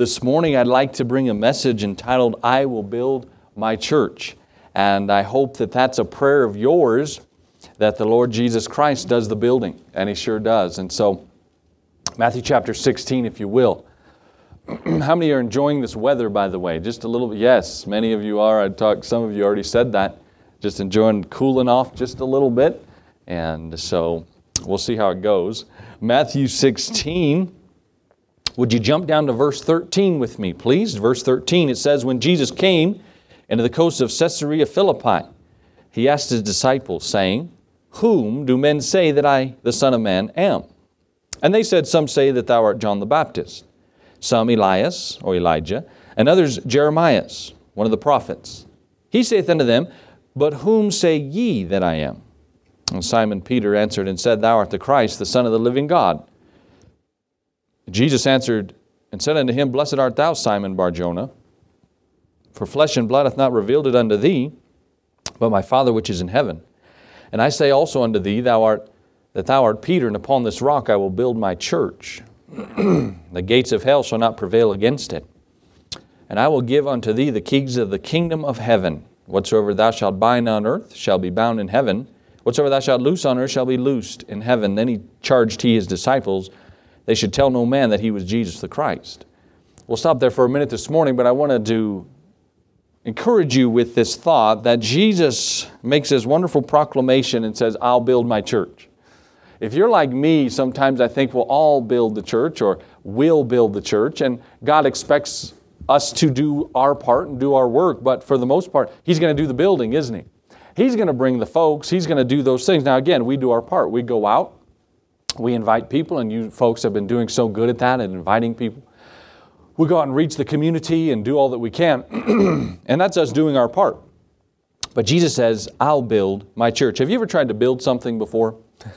This morning I'd like to bring a message entitled, I Will Build My Church. And I hope that that's a prayer of yours, that the Lord Jesus Christ does the building. And He sure does. And so, Matthew chapter 16, if you will. How many are enjoying this weather, by the way? Just a little bit. Yes, many of you are. Some of you already said that. Just enjoying cooling off just a little bit. And so we'll see how it goes. Matthew 16. Would you jump down to verse 13 with me, please? Verse 13, it says, when Jesus came into the coast of Caesarea Philippi, He asked His disciples, saying, whom do men say that I, the Son of Man, am? And they said, some say that thou art John the Baptist, some Elias, or Elijah, and others Jeremias, one of the prophets. He saith unto them, but whom say ye that I am? And Simon Peter answered and said, thou art the Christ, the Son of the living God. Jesus answered and said unto him, blessed art thou, Simon Bar-Jonah, for flesh and blood hath not revealed it unto thee, but my Father which is in heaven. And I say also unto thee, that thou art Peter, and upon this rock I will build my church. The gates of hell shall not prevail against it. And I will give unto thee the keys of the kingdom of heaven. Whatsoever thou shalt bind on earth shall be bound in heaven. Whatsoever thou shalt loose on earth shall be loosed in heaven. Then He charged His disciples, they should tell no man that He was Jesus the Christ. We'll stop there for a minute this morning, but I wanted to encourage you with this thought that Jesus makes this wonderful proclamation and says, I'll build my church. If you're like me, sometimes I think we'll all build the church or will build the church, and God expects us to do our part and do our work, but for the most part, He's going to do the building, isn't He? He's going to bring the folks, He's going to do those things. Now again, we do our part. We go out, we invite people, and you folks have been doing so good at that and inviting people. We go out and reach the community and do all that we can, and that's us doing our part. But Jesus says, I'll build my church. Have you ever tried to build something before?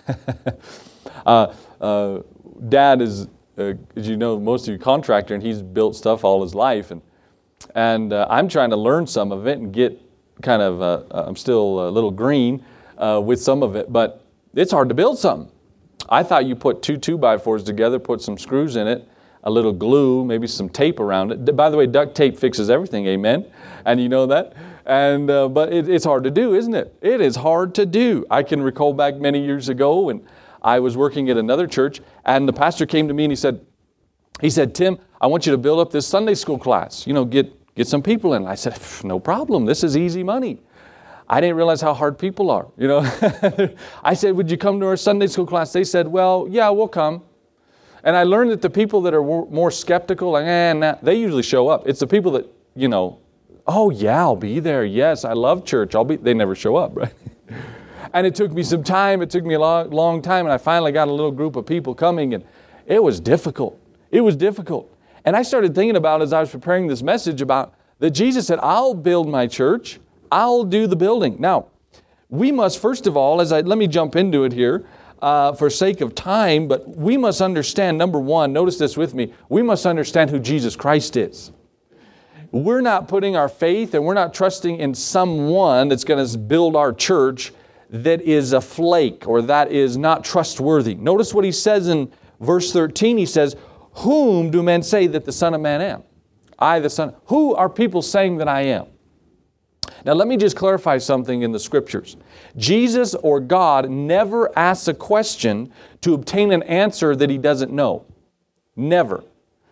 Dad is, as you know, most of you contractor, and he's built stuff all his life, and I'm trying to learn some of it and get kind of, I'm still a little green with some of it, but it's hard to build something. I thought you put 2 2x4s together, put some screws in it, a little glue, maybe some tape around it. By the way, duct tape fixes everything, amen? And you know that? And but it's hard to do, isn't it? It is hard to do. I can recall back many years ago when I was working at another church, and the pastor came to me and he said, Tim, I want you to build up this Sunday school class. You know, get some people in. I said, no problem. This is easy money. I didn't realize how hard people are, you know. I said, would you come to our Sunday school class? They said, well, yeah, we'll come. And I learned that the people that are more skeptical, like, nah, they usually show up. It's the people that, you know, oh yeah, I'll be there. Yes, I love church. They never show up, right? And it took me some time. It took me a long time. And I finally got a little group of people coming, and it was difficult. It was difficult. And I started thinking about, as I was preparing this message, about that Jesus said, I'll build my church. I'll do the building. Now, we must, first of all, let me jump into it here for sake of time, but we must understand, number one, notice this with me, we must understand who Jesus Christ is. We're not putting our faith and we're not trusting in someone that's going to build our church that is a flake or that is not trustworthy. Notice what He says in verse 13. He says, whom do men say that the Son of Man am? I, the Son. Who are people saying that I am? Now let me just clarify something in the Scriptures. Jesus or God never asks a question to obtain an answer that He doesn't know. Never.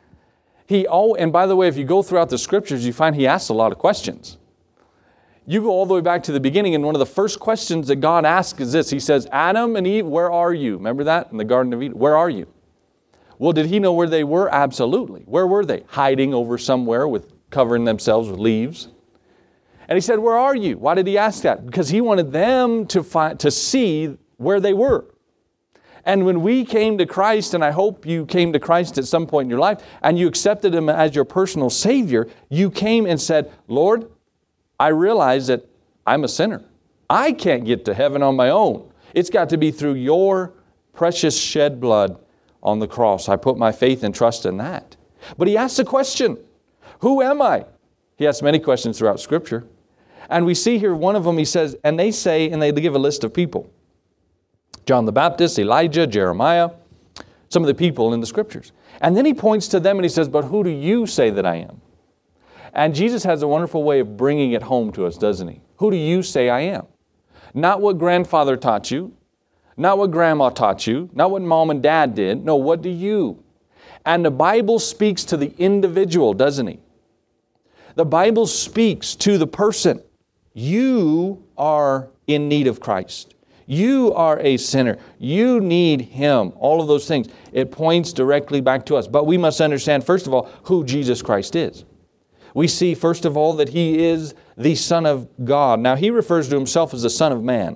And by the way, if you go throughout the Scriptures, you find He asks a lot of questions. You go all the way back to the beginning, and one of the first questions that God asks is this. He says, Adam and Eve, where are you? Remember that in the Garden of Eden? Where are you? Well, did He know where they were? Absolutely. Where were they? Hiding over somewhere covering themselves with leaves. And He said, where are you? Why did He ask that? Because He wanted them to see where they were. And when we came to Christ, and I hope you came to Christ at some point in your life, and you accepted Him as your personal Savior, you came and said, Lord, I realize that I'm a sinner. I can't get to heaven on my own. It's got to be through your precious shed blood on the cross. I put my faith and trust in that. But He asked a question, who am I? He asks many questions throughout Scripture. And we see here one of them, He says, and they give a list of people. John the Baptist, Elijah, Jeremiah, some of the people in the Scriptures. And then he points to them and he says, but who do you say that I am? And Jesus has a wonderful way of bringing it home to us, doesn't he? Who do you say I am? Not what grandfather taught you, not what grandma taught you, not what mom and dad did. No, what do you? And the Bible speaks to the individual, doesn't he? The Bible speaks to the person. You are in need of Christ. You are a sinner. You need Him. All of those things. It points directly back to us. But we must understand, first of all, who Jesus Christ is. We see, first of all, that He is the Son of God. Now, He refers to Himself as the Son of Man,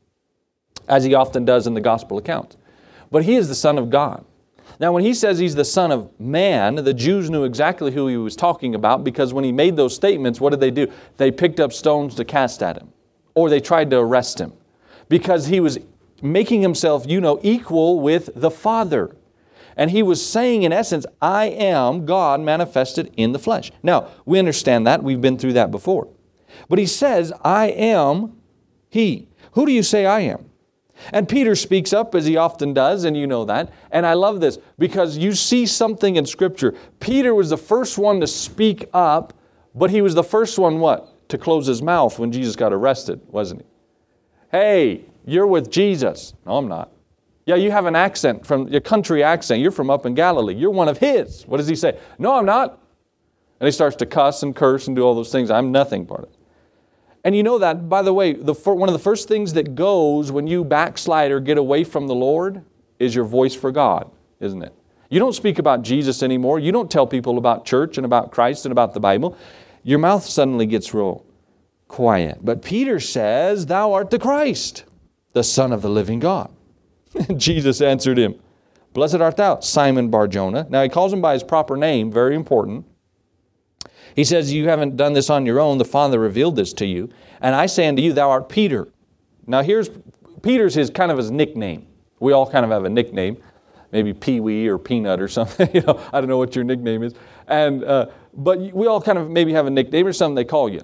as He often does in the Gospel accounts. But He is the Son of God. Now, when He says He's the Son of Man, the Jews knew exactly who He was talking about, because when He made those statements, what did they do? They picked up stones to cast at Him, or they tried to arrest Him, because He was making Himself, equal with the Father. And He was saying, in essence, I am God manifested in the flesh. Now, we understand that. We've been through that before. But He says, I am He. Who do you say I am? And Peter speaks up, as he often does, and you know that. And I love this, because you see something in Scripture. Peter was the first one to speak up, but he was the first one, what? To close his mouth when Jesus got arrested, wasn't he? Hey, you're with Jesus. No, I'm not. Yeah, you have an accent, from your country accent. You're from up in Galilee. You're one of His. What does he say? No, I'm not. And he starts to cuss and curse and do all those things. I'm nothing part of it. And you know that, by the way, one of the first things that goes when you backslide or get away from the Lord is your voice for God, isn't it? You don't speak about Jesus anymore. You don't tell people about church and about Christ and about the Bible. Your mouth suddenly gets real quiet. But Peter says, Thou art the Christ, the Son of the living God. Jesus answered him, Blessed art thou, Simon Bar-Jonah. Now he calls him by his proper name, very important. He says, you haven't done this on your own. The Father revealed this to you. And I say unto you, thou art Peter. Now Peter's kind of his nickname. We all kind of have a nickname. Maybe Pee-wee or Peanut or something. I don't know what your nickname is. But we all kind of maybe have a nickname or something they call you.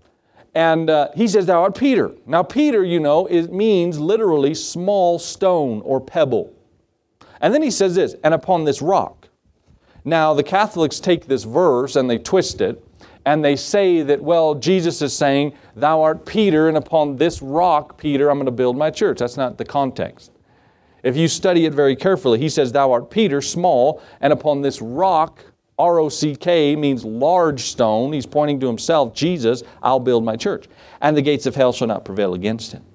And he says, thou art Peter. Now Peter, it means literally small stone or pebble. And then he says this, and upon this rock. Now the Catholics take this verse and they twist it. And they say that, Jesus is saying, thou art Peter, and upon this rock, Peter, I'm going to build my church. That's not the context. If you study it very carefully, he says, thou art Peter, small, and upon this rock, R-O-C-K, means large stone. He's pointing to himself, Jesus, I'll build my church. And the gates of hell shall not prevail against him.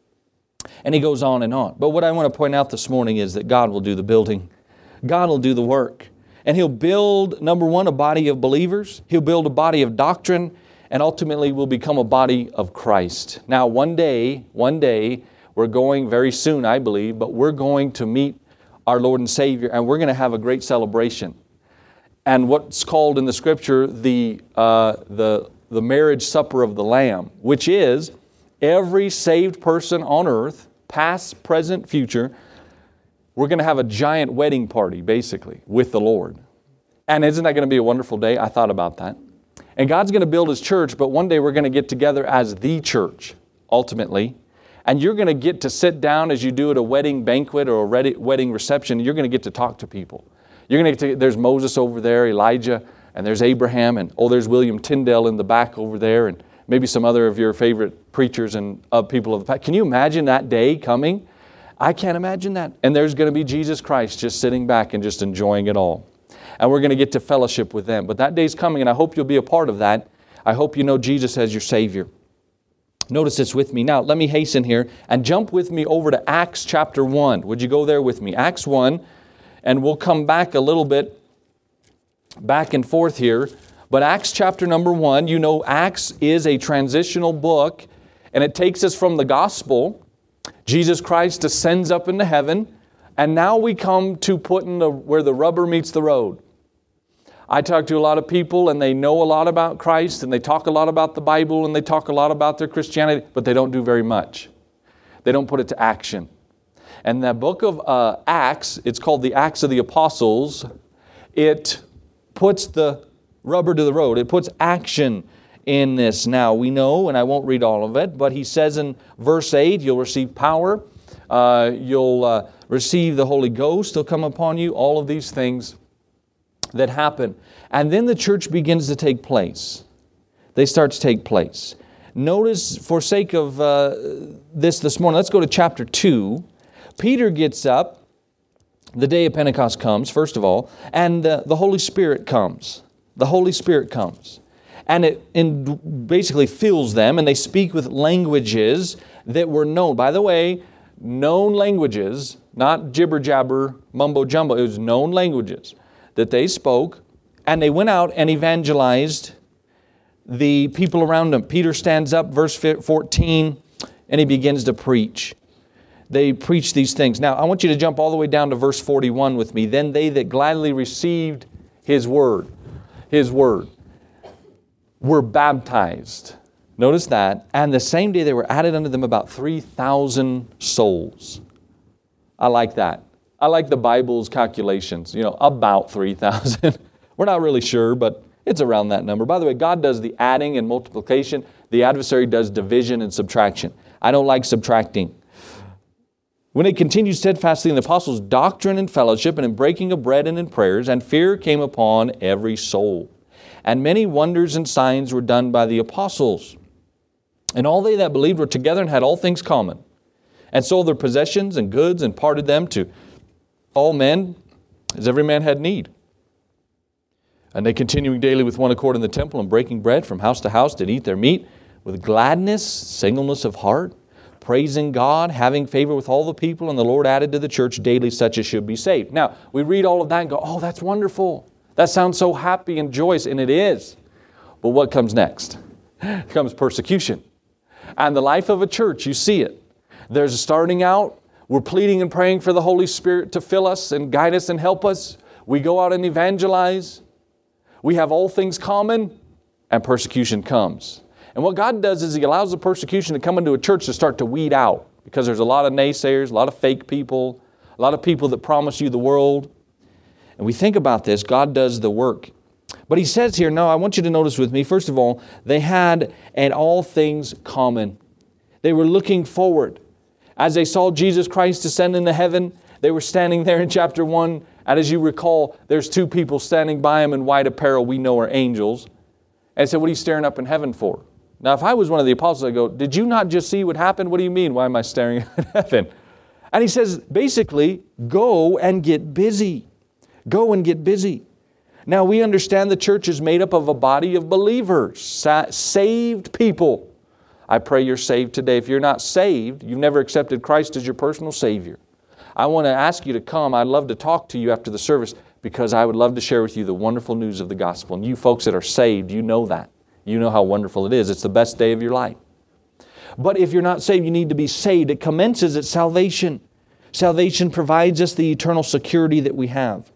And he goes on and on. But what I want to point out this morning is that God will do the building. God will do the work. And He'll build, number one, a body of believers. He'll build a body of doctrine. And ultimately will become a body of Christ. Now, one day, we're going very soon, I believe, but we're going to meet our Lord and Savior, and we're going to have a great celebration. And what's called in the Scripture the marriage supper of the Lamb, which is every saved person on earth, past, present, future. We're going to have a giant wedding party, basically, with the Lord. And isn't that going to be a wonderful day? I thought about that. And God's going to build His church, but one day we're going to get together as the church, ultimately. And you're going to get to sit down as you do at a wedding banquet or a wedding reception. You're going to get to talk to people. You're going to get to, there's Moses over there, Elijah, and there's Abraham, and there's William Tyndale in the back over there, and maybe some other of your favorite preachers and people of the past. Can you imagine that day coming? I can't imagine that. And there's going to be Jesus Christ just sitting back and just enjoying it all. And we're going to get to fellowship with them. But that day's coming, and I hope you'll be a part of that. I hope you know Jesus as your Savior. Notice this with me. Now, let me hasten here and jump with me over to Acts chapter 1. Would you go there with me? Acts 1, and we'll come back a little bit back and forth here. But Acts chapter number 1, Acts is a transitional book, and it takes us from the gospel. Jesus Christ ascends up into heaven, and now we come to where the rubber meets the road. I talk to a lot of people, and they know a lot about Christ, and they talk a lot about the Bible, and they talk a lot about their Christianity, but they don't do very much. They don't put it to action. And the book of Acts, it's called the Acts of the Apostles, it puts the rubber to the road. It puts action in this. Now, we know, and I won't read all of it, but he says in verse 8, you'll receive power You'll receive the Holy Ghost. He'll come upon you. All of these things that happen. And then the church begins to take place. They start to take place. Notice, for sake of this morning, let's go to chapter 2. Peter gets up. The day of Pentecost comes, first of all, and the Holy Spirit comes. The Holy Spirit comes. And it basically fills them, and they speak with languages that were known. By the way, known languages, not jibber-jabber, mumbo-jumbo. It was known languages that they spoke, and they went out and evangelized the people around them. Peter stands up, verse 14, and he begins to preach. They preach these things. Now, I want you to jump all the way down to verse 41 with me. Then they that gladly received His word, were baptized. Notice that. And the same day there were added unto them about 3,000 souls. I like that. I like the Bible's calculations. About 3,000. We're not really sure, but it's around that number. By the way, God does the adding and multiplication. The adversary does division and subtraction. I don't like subtracting. When it continued steadfastly in the apostles' doctrine and fellowship, and in breaking of bread and in prayers, and fear came upon every soul. And many wonders and signs were done by the apostles. And all they that believed were together and had all things common, and sold their possessions and goods, and parted them to all men, as every man had need. And they, continuing daily with one accord in the temple, and breaking bread from house to house, did eat their meat with gladness, singleness of heart, praising God, having favor with all the people, and the Lord added to the church daily such as should be saved. Now, we read all of that and go, oh, that's wonderful. That sounds so happy and joyous, and it is. But what comes next? Comes persecution. And the life of a church, you see it. There's starting out, we're pleading and praying for the Holy Spirit to fill us and guide us and help us. We go out and evangelize. We have all things common, and persecution comes. And what God does is He allows the persecution to come into a church to start to weed out, because there's a lot of naysayers, a lot of fake people, a lot of people that promise you the world. And we think about this, God does the work. But He says here, no, I want you to notice with me, first of all, they had and all things common. They were looking forward. As they saw Jesus Christ ascend into heaven, they were standing there in chapter 1. And as you recall, there's two people standing by Him in white apparel we know are angels. And said, what are you staring up in heaven for? Now, if I was one of the apostles, I'd go, did you not just see what happened? What do you mean? Why am I staring at heaven? And He says, basically, go and get busy. Go and get busy. Now, we understand the church is made up of a body of believers, saved people. I pray you're saved today. If you're not saved, you've never accepted Christ as your personal Savior, I want to ask you to come. I'd love to talk to you after the service, because I would love to share with you the wonderful news of the gospel. And you folks that are saved, you know that. You know how wonderful it is. It's the best day of your life. But if you're not saved, you need to be saved. It commences at salvation. Salvation provides us the eternal security that we have.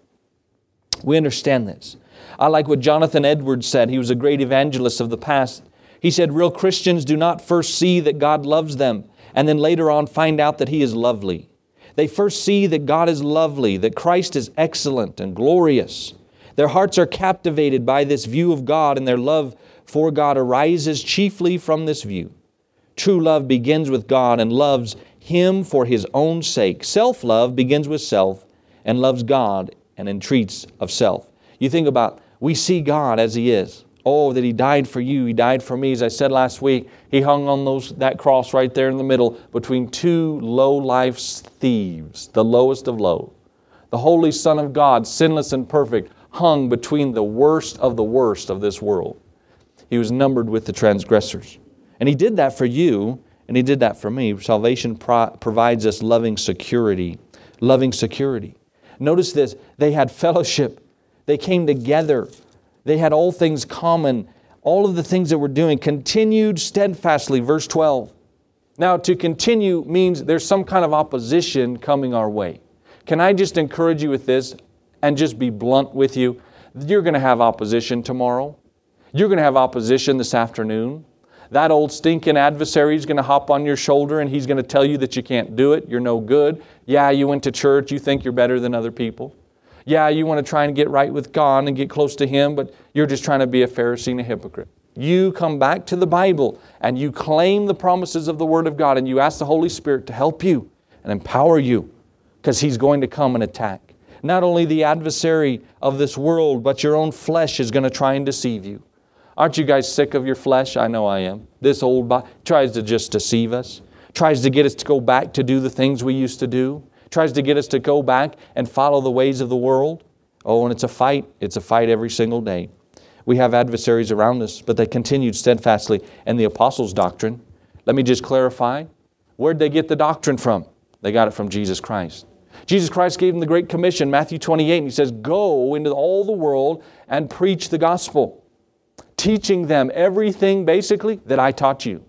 We understand this. I like what Jonathan Edwards said. He was a great evangelist of the past. He said, real Christians do not first see that God loves them and then later on find out that He is lovely. They first see that God is lovely, that Christ is excellent and glorious. Their hearts are captivated by this view of God, and their love for God arises chiefly from this view. True love begins with God and loves Him for His own sake. Self-love begins with self and loves God and entreats of self. You think about, we see God as He is. Oh, that He died for you. He died for me. As I said last week, He hung on that cross right there in the middle between two low-life thieves, the lowest of low. The Holy Son of God, sinless and perfect, hung between the worst of this world. He was numbered with the transgressors. And He did that for you, and He did that for me. Salvation provides us loving security. Loving security. Notice this, they had fellowship. They came together. They had all things common. All of the things that we're doing continued steadfastly, verse 12. Now, to continue means there's some kind of opposition coming our way. Can I just encourage you with this and just be blunt with you? You're going to have opposition tomorrow. You're going to have opposition this afternoon. That old stinking adversary is going to hop on your shoulder and he's going to tell you that you can't do it. You're no good. Yeah, you went to church. You think you're better than other people. Yeah, you want to try and get right with God and get close to Him, but you're just trying to be a Pharisee and a hypocrite. You come back to the Bible and you claim the promises of the Word of God and you ask the Holy Spirit to help you and empower you, because he's going to come and attack. Not only the adversary of this world, but your own flesh is going to try and deceive you. Aren't you guys sick of your flesh? I know I am. This old body tries to just deceive us. Tries to get us to go back to do the things we used to do. Tries to get us to go back and follow the ways of the world. Oh, and it's a fight. It's a fight every single day. We have adversaries around us, but they continued steadfastly in the apostles' doctrine. Let me just clarify. Where'd they get the doctrine from? They got it from Jesus Christ. Jesus Christ gave them the Great Commission, Matthew 28, and He says, go into all the world and preach the gospel, teaching them everything, basically, that I taught you.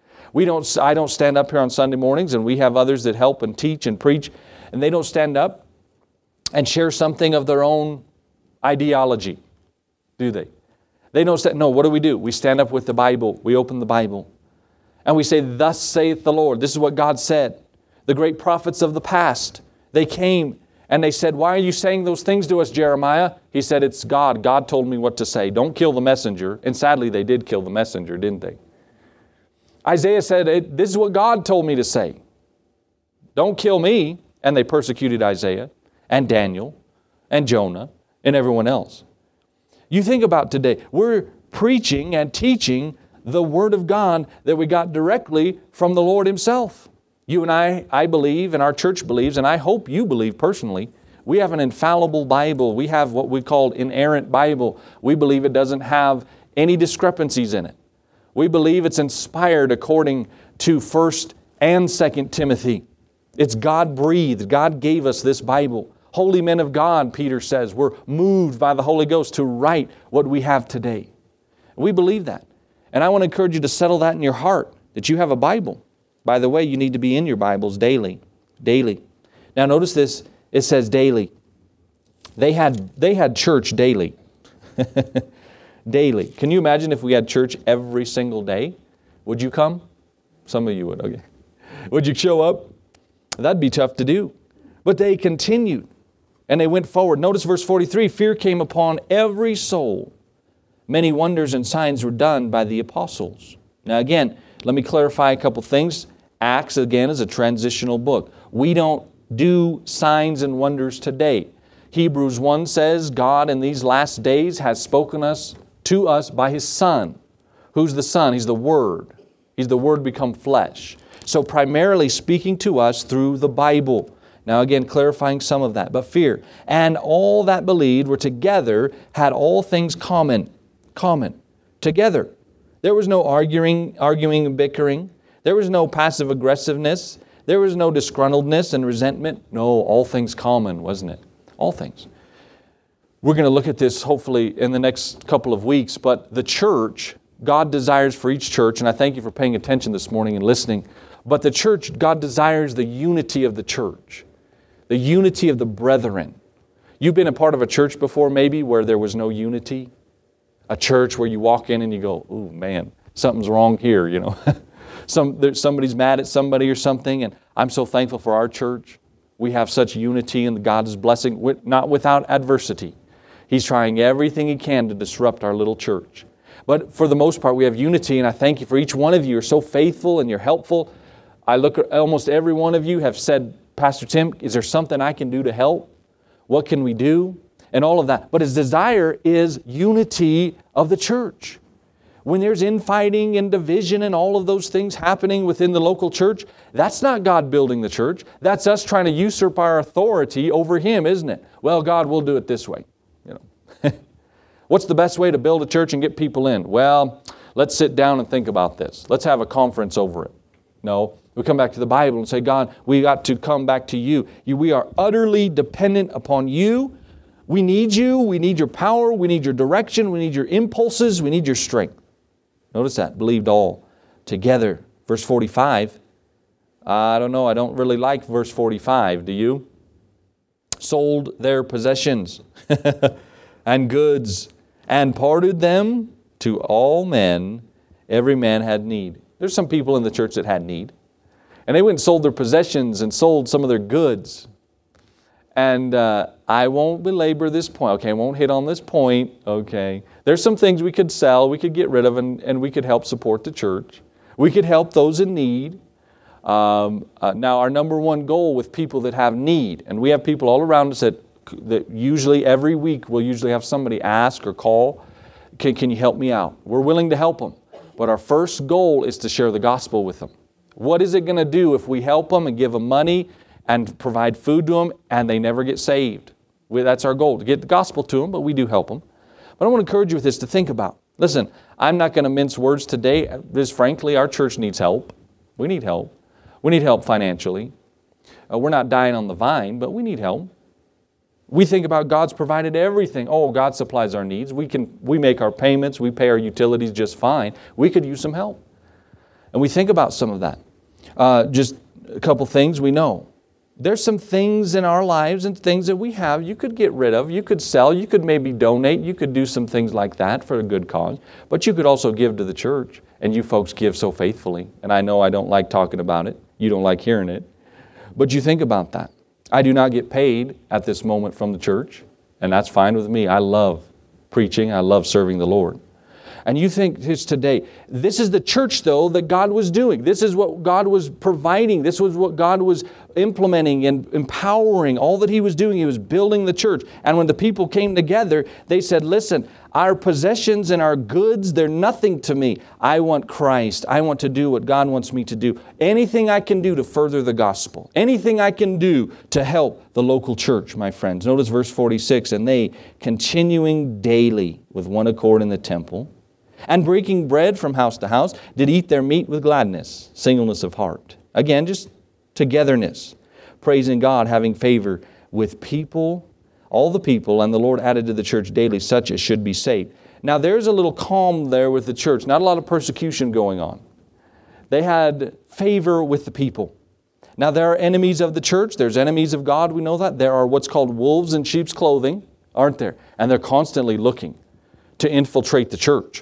I don't stand up here on Sunday mornings, and we have others that help and teach and preach, and they don't stand up and share something of their own ideology, do they? They don't stand. No, what do? We stand up with the Bible. We open the Bible, and we say, thus saith the Lord. This is what God said. The great prophets of the past, they came and they said, why are you saying those things to us, Jeremiah? He said, it's God. God told me what to say. Don't kill the messenger. And sadly, they did kill the messenger, didn't they? Isaiah said, this is what God told me to say. Don't kill me. And they persecuted Isaiah and Daniel and Jonah and everyone else. You think about today, we're preaching and teaching the Word of God that we got directly from the Lord Himself. You and I believe, and our church believes, and I hope you believe personally, we have an infallible Bible. We have what we call inerrant Bible. We believe it doesn't have any discrepancies in it. We believe it's inspired according to 1 and 2 Timothy. It's God-breathed. God gave us this Bible. Holy men of God, Peter says, were moved by the Holy Ghost to write what we have today. We believe that. And I want to encourage you to settle that in your heart, that you have a Bible. By the way, you need to be in your Bibles daily. Daily. Now notice this. It says daily. They had church daily. Daily. Can you imagine if we had church every single day? Would you come? Some of you would, okay. Would you show up? That'd be tough to do. But they continued and they went forward. Notice verse 43, fear came upon every soul. Many wonders and signs were done by the apostles. Now again, let me clarify a couple things. Acts, again, is a transitional book. We don't do signs and wonders today. Hebrews 1 says, God in these last days has spoken to us by His Son. Who's the Son? He's the Word. He's the Word become flesh. So primarily speaking to us through the Bible. Now again, clarifying some of that. But fear. And all that believed were together, had all things common. Together. There was no arguing and bickering. There was no passive aggressiveness. There was no disgruntledness and resentment. No, all things common, wasn't it? All things. We're going to look at this hopefully in the next couple of weeks, but the church, God desires for each church, and I thank you for paying attention this morning and listening, but the church, God desires the unity of the church, the unity of the brethren. You've been a part of a church before maybe where there was no unity? A church where you walk in and you go, ooh man, something's wrong here, you know. Somebody's mad at somebody or something, and I'm so thankful for our church. We have such unity and God is blessing, not without adversity. He's trying everything He can to disrupt our little church. But for the most part, we have unity, and I thank you for each one of you. You're so faithful and you're helpful. I look at almost every one of you have said, Pastor Tim, is there something I can do to help? What can we do? And all of that. But His desire is unity of the church. When there's infighting and division and all of those things happening within the local church, that's not God building the church. That's us trying to usurp our authority over Him, isn't it? Well, God, we'll do it this way. You know, what's the best way to build a church and get people in? Well, let's sit down and think about this. Let's have a conference over it. No, we come back to the Bible and say, God, we got to come back to You. We are utterly dependent upon You. We need You. We need Your power. We need Your direction. We need Your impulses. We need Your strength. Notice that, believed all together. Verse 45, I don't know, I don't really like verse 45, do you? Sold their possessions and goods and parted them to all men. Every man had need. There's some people in the church that had need. And they went and sold their possessions and sold some of their goods. And I won't belabor this point. Okay, I won't hit on this point. Okay. There's some things we could sell, we could get rid of, and we could help support the church. We could help those in need. Now, our number one goal with people that have need, and we have people all around us that usually every week we'll usually have somebody ask or call, can you help me out? We're willing to help them. But our first goal is to share the gospel with them. What is it going to do if we help them and give them money and provide food to them and they never get saved? That's our goal, to get the gospel to them, but we do help them. But I want to encourage you with this to think about. Listen, I'm not going to mince words today. Just frankly, our church needs help. We need help. We need help financially. We're not dying on the vine, but we need help. We think about God's provided everything. Oh, God supplies our needs. We make our payments. We pay our utilities just fine. We could use some help. And we think about some of that. Just a couple things we know. There's some things in our lives and things that we have you could get rid of. You could sell. You could maybe donate. You could do some things like that for a good cause. But you could also give to the church. And you folks give so faithfully. And I know I don't like talking about it. You don't like hearing it. But you think about that. I do not get paid at this moment from the church, and that's fine with me. I love preaching. I love serving the Lord. And you think it's today. This is the church, though, that God was doing. This is what God was providing. This was what God was implementing and empowering. All that He was doing, He was building the church. And when the people came together, they said, listen, our possessions and our goods, they're nothing to me. I want Christ. I want to do what God wants me to do. Anything I can do to further the gospel. Anything I can do to help the local church, my friends. Notice verse 46, and they, continuing daily with one accord in the temple, and breaking bread from house to house, did eat their meat with gladness, singleness of heart. Again, just togetherness, praising God, having favor with people, all the people, and the Lord added to the church daily such as should be saved. Now there's a little calm there with the church, not a lot of persecution going on. They had favor with the people. Now there are enemies of the church, there's enemies of God, we know that. There are what's called wolves in sheep's clothing, aren't there? And they're constantly looking to infiltrate the church.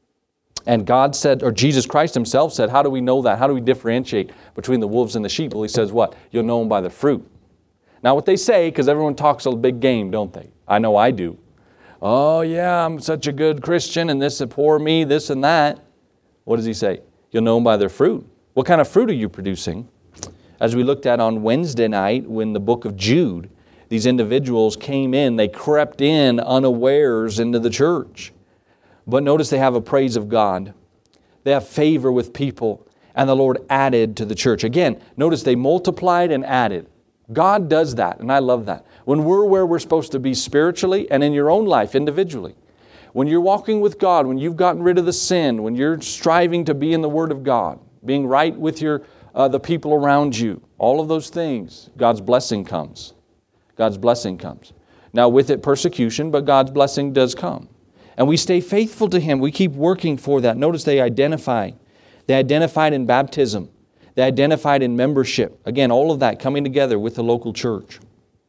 And God said, or Jesus Christ Himself said, how do we know that? How do we differentiate between the wolves and the sheep? Well, He says what? You'll know them by their fruit. Now what they say, because everyone talks a big game, don't they? I know I do. Oh yeah, I'm such a good Christian and this is poor me, this and that. What does He say? You'll know them by their fruit. What kind of fruit are you producing? As we looked at on Wednesday night when the book of Jude, these individuals came in, they crept in unawares into the church. But notice they have a praise of God. They have favor with people. And the Lord added to the church. Again, notice they multiplied and added. God does that, and I love that. When we're where we're supposed to be spiritually and in your own life individually. When you're walking with God, when you've gotten rid of the sin, when you're striving to be in the Word of God, being right with the people around you, all of those things, God's blessing comes. God's blessing comes. Now with it persecution, but God's blessing does come. And we stay faithful to Him. We keep working for that. Notice they identify. They identified in baptism. They identified in membership. Again, all of that coming together with the local church.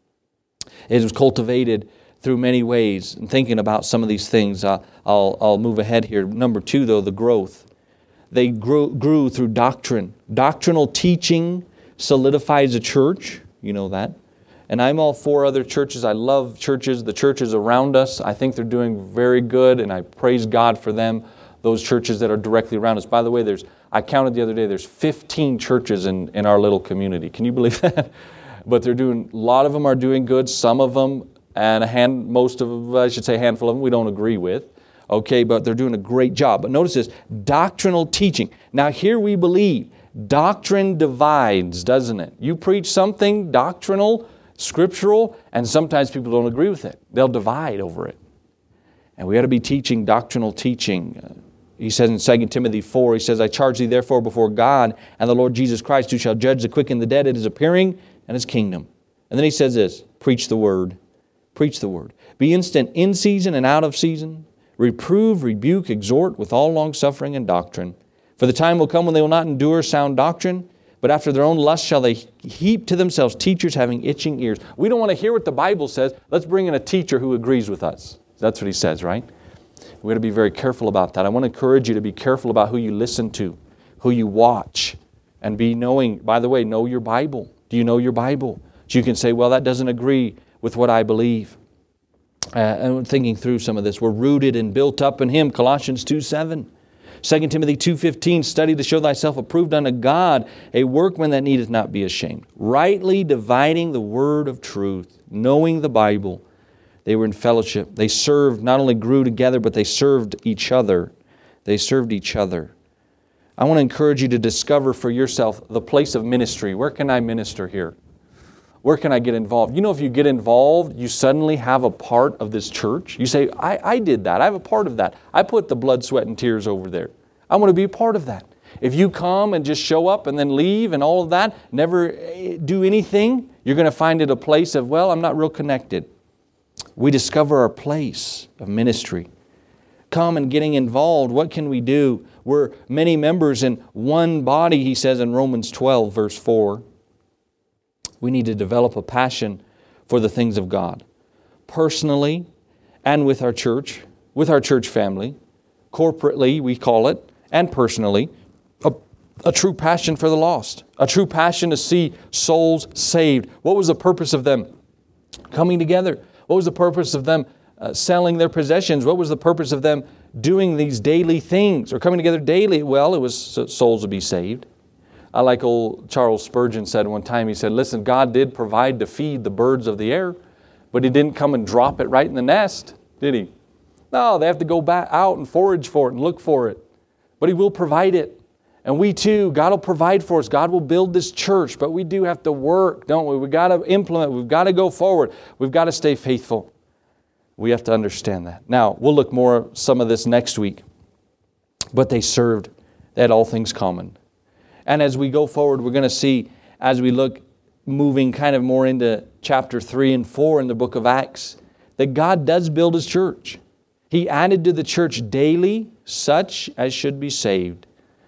It was cultivated through many ways. And thinking about some of these things, I'll move ahead here. Number 2, though, the growth. They grew through doctrine. Doctrinal teaching solidifies a church. You know that. And I'm all for other churches. I love churches. The churches around us, I think they're doing very good, and I praise God for them, those churches that are directly around us. By the way, I counted the other day, there's 15 churches in our little community. Can you believe that? But a lot of them are doing good. Some of them, and a handful of them we don't agree with. Okay, but they're doing a great job. But notice this, doctrinal teaching. Now here we believe, doctrine divides, doesn't it? You preach something doctrinal, scriptural, and sometimes people don't agree with it. They'll divide over it. And we got to be teaching doctrinal teaching. He says in 2 Timothy 4, he says, I charge thee therefore before God and the Lord Jesus Christ, who shall judge the quick and the dead at His appearing and His kingdom. And then he says this, preach the word. Preach the word. Be instant in season and out of season. Reprove, rebuke, exhort with all longsuffering and doctrine. For the time will come when they will not endure sound doctrine, but after their own lust shall they heap to themselves teachers having itching ears. We don't want to hear what the Bible says. Let's bring in a teacher who agrees with us. That's what he says, right? We've got to be very careful about that. I want to encourage you to be careful about who you listen to, who you watch, and be knowing, by the way, know your Bible. Do you know your Bible? So you can say, well, that doesn't agree with what I believe. And thinking through some of this, we're rooted and built up in Him, Colossians 2:7. 2 Timothy 2:15, study to show thyself approved unto God, a workman that needeth not be ashamed, rightly dividing the word of truth, knowing the Bible. They were in fellowship. They served, not only grew together, but they served each other. They served each other. I want to encourage you to discover for yourself the place of ministry. Where can I minister here? Where can I get involved? You know, if you get involved, you suddenly have a part of this church. You say, I did that. I have a part of that. I put the blood, sweat, and tears over there. I want to be a part of that. If you come and just show up and then leave and all of that, never do anything, you're going to find it a place of, well, I'm not real connected. We discover our place of ministry. Come and getting involved. What can we do? We're many members in one body, he says in Romans 12, verse 4. We need to develop a passion for the things of God. Personally and with our church family. Corporately, we call it, and personally. A true passion for the lost. A true passion to see souls saved. What was the purpose of them coming together? What was the purpose of them selling their possessions? What was the purpose of them doing these daily things or coming together daily? Well, it was so souls would be saved. I like old Charles Spurgeon said one time, he said, listen, God did provide to feed the birds of the air, but He didn't come and drop it right in the nest, did He? No, they have to go back out and forage for it and look for it. But He will provide it. And we too, God will provide for us. God will build this church, but we do have to work, don't we? We've got to implement. We've got to go forward. We've got to stay faithful. We have to understand that. Now, we'll look more at some of this next week. But they served. They had all things common. And as we go forward, we're going to see, as we look, moving kind of more into chapter 3 and 4 in the book of Acts, that God does build His church. He added to the church daily such as should be saved.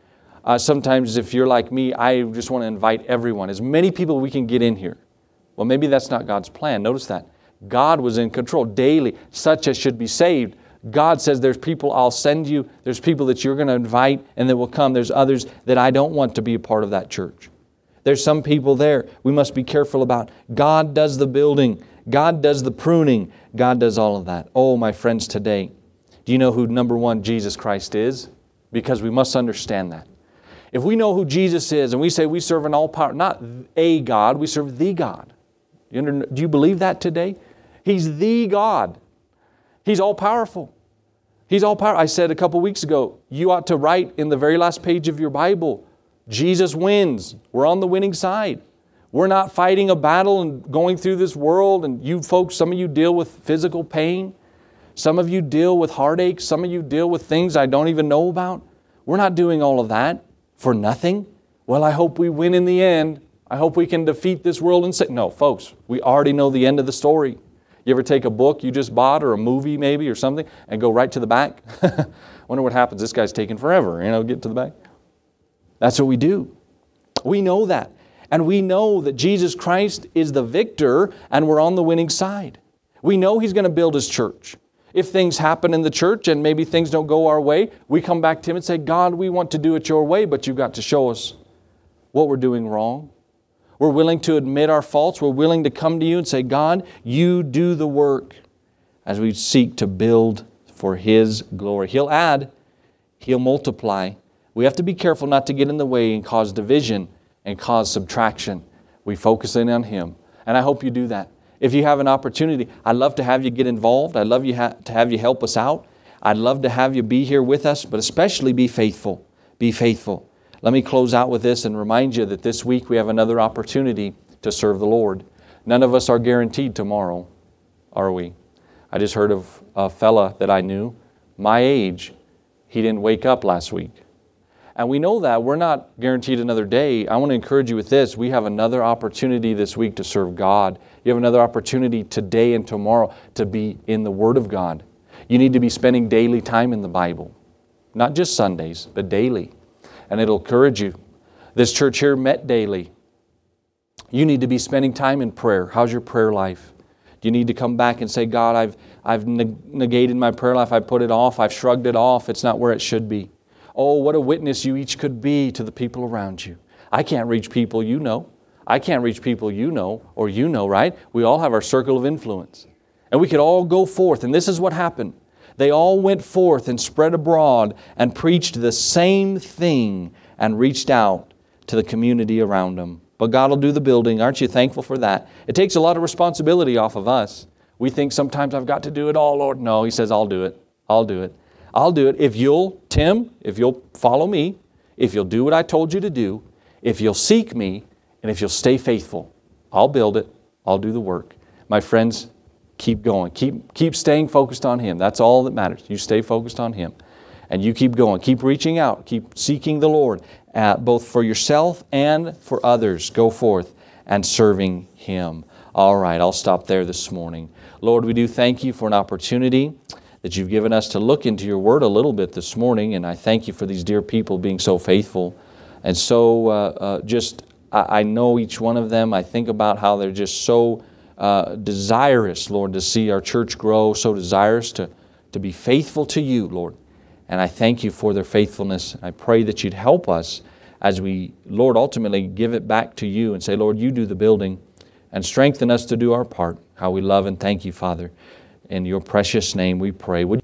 Sometimes if you're like me, I just want to invite everyone, as many people we can get in here. Well, maybe that's not God's plan. Notice that. God was in control daily, such as should be saved. God says there's people I'll send you. There's people that you're going to invite and that will come. There's others that I don't want to be a part of that church. There's some people there we must be careful about. God does the building. God does the pruning. God does all of that. Oh, my friends, today, do you know who number one Jesus Christ is? Because we must understand that. If we know who Jesus is and we say we serve an all-power, not a God, we serve the God. Do you believe that today? He's the God. He's all-powerful. He's all-powerful. I said a couple weeks ago, you ought to write in the very last page of your Bible, Jesus wins. We're on the winning side. We're not fighting a battle and going through this world. And you folks, some of you deal with physical pain. Some of you deal with heartache. Some of you deal with things I don't even know about. We're not doing all of that for nothing. Well, I hope we win in the end. I hope we can defeat this world and say, no, folks, we already know the end of the story. You ever take a book you just bought or a movie maybe or something and go right to the back? Wonder what happens. This guy's taking forever, get to the back. That's what we do. We know that. And we know that Jesus Christ is the victor and we're on the winning side. We know He's going to build His church. If things happen in the church and maybe things don't go our way, we come back to Him and say, God, we want to do it Your way, but You've got to show us what we're doing wrong. We're willing to admit our faults. We're willing to come to You and say, God, You do the work as we seek to build for His glory. He'll add, He'll multiply. We have to be careful not to get in the way and cause division and cause subtraction. We focus in on Him. And I hope you do that. If you have an opportunity, I'd love to have you get involved. I'd love to have you help us out. I'd love to have you be here with us, but especially be faithful. Be faithful. Let me close out with this and remind you that this week we have another opportunity to serve the Lord. None of us are guaranteed tomorrow, are we? I just heard of a fella that I knew, my age, he didn't wake up last week. And we know that we're not guaranteed another day. I want to encourage you with this. We have another opportunity this week to serve God. You have another opportunity today and tomorrow to be in the Word of God. You need to be spending daily time in the Bible. Not just Sundays, but daily. And it'll encourage you. This church here met daily. You need to be spending time in prayer. How's your prayer life? Do you need to come back and say, God, I've negated my prayer life. I put it off. I've shrugged it off. It's not where it should be. Oh, what a witness you each could be to the people around you. I can't reach people you know. I can't reach people you know, or right? We all have our circle of influence. And we could all go forth. And this is what happened. They all went forth and spread abroad and preached the same thing and reached out to the community around them. But God will do the building. Aren't you thankful for that? It takes a lot of responsibility off of us. We think sometimes I've got to do it all, Lord. No, He says, I'll do it. I'll do it. I'll do it. If you'll follow me, if you'll do what I told you to do, if you'll seek me, and if you'll stay faithful, I'll build it. I'll do the work. My friends, keep going. Keep staying focused on Him. That's all that matters. You stay focused on Him. And you keep going. Keep reaching out. Keep seeking the Lord, both for yourself and for others. Go forth and serving Him. All right, I'll stop there this morning. Lord, we do thank You for an opportunity that You've given us to look into Your Word a little bit this morning. And I thank You for these dear people being so faithful. And so I know each one of them. I think about how they're just so desirous, Lord, to see our church grow, so desirous to be faithful to You, Lord. And I thank You for their faithfulness. I pray that You'd help us as we, Lord, ultimately give it back to You and say, Lord, You do the building, and strengthen us to do our part. How we love and thank You, Father. In Your precious name we pray.